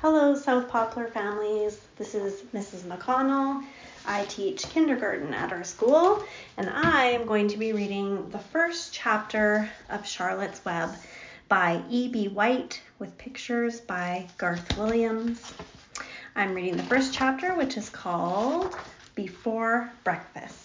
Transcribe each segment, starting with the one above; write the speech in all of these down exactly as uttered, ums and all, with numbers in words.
Hello, South Poplar families. This is Missus McConnell. I teach kindergarten at our school, and I am going to be reading the first chapter of Charlotte's Web by E B White with pictures by Garth Williams. I'm reading the first chapter, which is called Before Breakfast.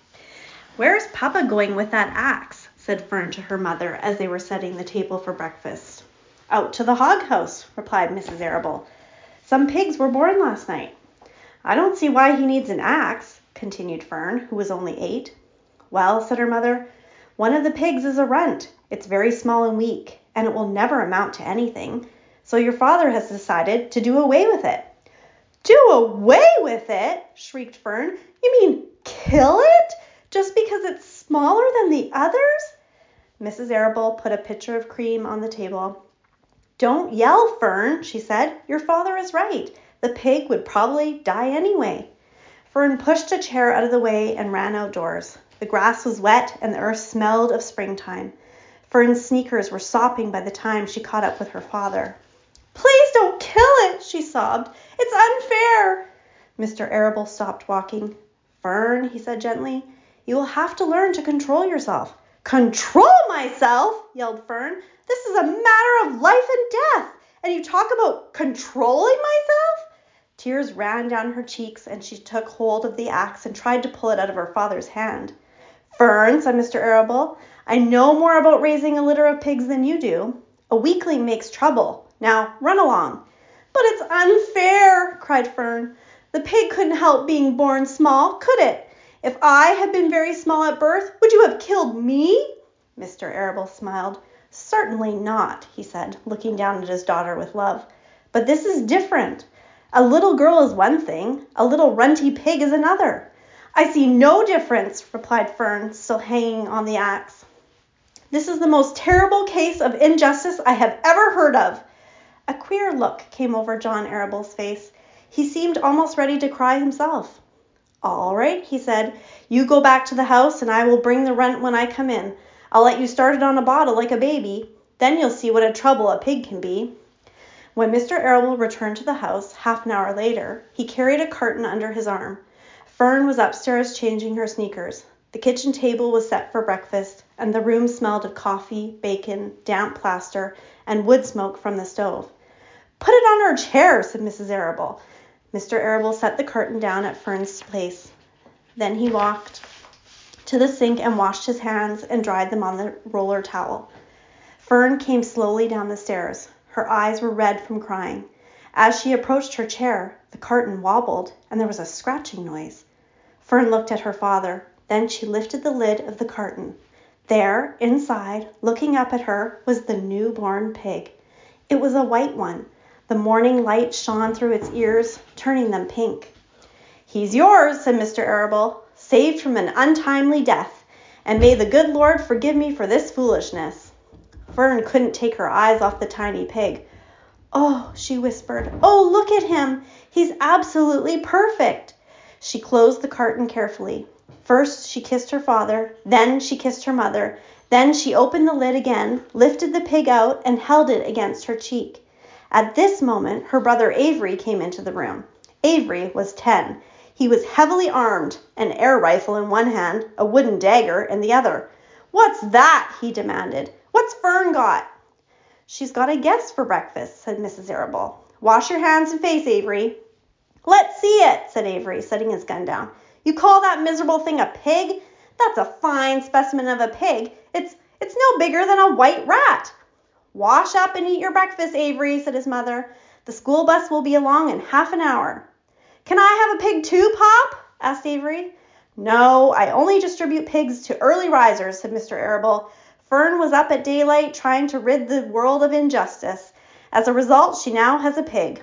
"Where's Papa going with that axe?" said Fern to her mother as they were setting the table for breakfast. "Out to the hog house," replied Missus Arable. "Some pigs were born last night." "I don't see why he needs an axe," continued Fern, who was only eight. "Well," said her mother, "one of the pigs is a runt. It's very small and weak, and it will never amount to anything. So your father has decided to do away with it." "Do away with it?" shrieked Fern. "You mean kill it? Just because it's smaller than the others?" Missus Arable put a pitcher of cream on the table. "Don't yell, Fern," she said. "Your father is right. The pig would probably die anyway." Fern pushed a chair out of the way and ran outdoors. The grass was wet and the earth smelled of springtime. Fern's sneakers were sopping by the time she caught up with her father. "Please don't kill it," she sobbed. "It's unfair." Mister Arable stopped walking. "Fern," he said gently, "you will have to learn to control yourself." "Control myself?" yelled Fern. "This is a matter of life and death, and you talk about controlling myself?" Tears ran down her cheeks, and she took hold of the axe and tried to pull it out of her father's hand. "Fern," said Mister Arable, "I know more about raising a litter of pigs than you do. A weakling makes trouble. Now, run along." "But it's unfair," cried Fern. "The pig couldn't help being born small, could it? If I had been very small at birth, would you have killed me?" Mister Arable smiled. "Certainly not," he said, looking down at his daughter with love. "But this is different. A little girl is one thing, a little runty pig is another." "I see no difference," replied Fern, still hanging on the axe. "This is the most terrible case of injustice I have ever heard of." A queer look came over John Arable's face. He seemed almost ready to cry himself. "All right," he said. "You go back to the house, and I will bring the runt when I come in. I'll let you start it on a bottle like a baby. Then you'll see what a trouble a pig can be." When Mister Arable returned to the house, half an hour later, he carried a carton under his arm. Fern was upstairs changing her sneakers. The kitchen table was set for breakfast, and the room smelled of coffee, bacon, damp plaster, and wood smoke from the stove. "Put it on her chair," said Missus Arable. Mister Arable set the carton down at Fern's place. Then he walked to the sink and washed his hands and dried them on the roller towel. Fern came slowly down the stairs. Her eyes were red from crying. As she approached her chair, the carton wobbled and there was a scratching noise. Fern looked at her father. Then she lifted the lid of the carton. There, inside, looking up at her, was the newborn pig. It was a white one. The morning light shone through its ears, turning them pink. "He's yours," said Mister Arable, "saved from an untimely death, and may the good Lord forgive me for this foolishness." Fern couldn't take her eyes off the tiny pig. "Oh," she whispered, "oh, look at him. He's absolutely perfect." She closed the carton carefully. First she kissed her father, then she kissed her mother, then she opened the lid again, lifted the pig out, and held it against her cheek. At this moment, her brother Avery came into the room. Avery was ten. He was heavily armed, an air rifle in one hand, a wooden dagger in the other. "What's that?" he demanded. "What's Fern got?" "She's got a guest for breakfast," said Missus Arable. "Wash your hands and face, Avery." "Let's see it," said Avery, setting his gun down. "You call that miserable thing a pig? That's a fine specimen of a pig. It's it's no bigger than a white rat." "Wash up and eat your breakfast, Avery," said his mother. "The school bus will be along in half an hour." "Can I have a pig too, Pop?" asked Avery. "No, I only distribute pigs to early risers," said Mister Arable. "Fern was up at daylight trying to rid the world of injustice. As a result, she now has a pig.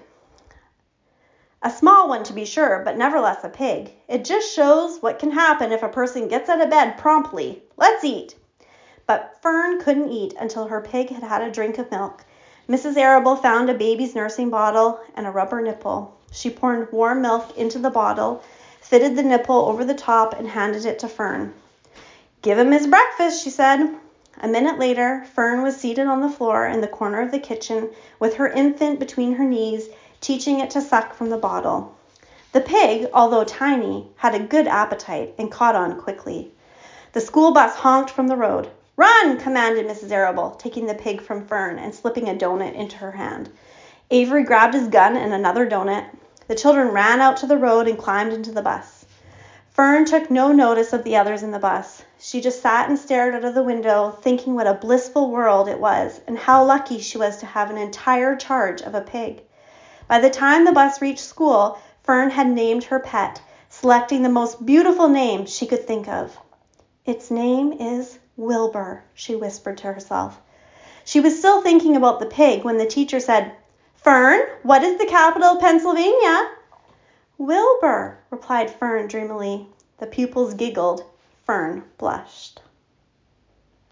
A small one, to be sure, but nevertheless a pig. It just shows what can happen if a person gets out of bed promptly. Let's eat." But Fern couldn't eat until her pig had had a drink of milk. Missus Arable found a baby's nursing bottle and a rubber nipple. She poured warm milk into the bottle, fitted the nipple over the top, and handed it to Fern. "Give him his breakfast," she said. A minute later, Fern was seated on the floor in the corner of the kitchen with her infant between her knees, teaching it to suck from the bottle. The pig, although tiny, had a good appetite and caught on quickly. The school bus honked from the road. "Run!" commanded Missus Arable, taking the pig from Fern and slipping a donut into her hand. Avery grabbed his gun and another donut. The children ran out to the road and climbed into the bus. Fern took no notice of the others in the bus. She just sat and stared out of the window, thinking what a blissful world it was and how lucky she was to have an entire charge of a pig. By the time the bus reached school, Fern had named her pet, selecting the most beautiful name she could think of. "Its name is Wilbur," she whispered to herself. She was still thinking about the pig when the teacher said, "Fern, what is the capital of Pennsylvania?" "Wilbur," replied Fern dreamily. The pupils giggled. Fern blushed.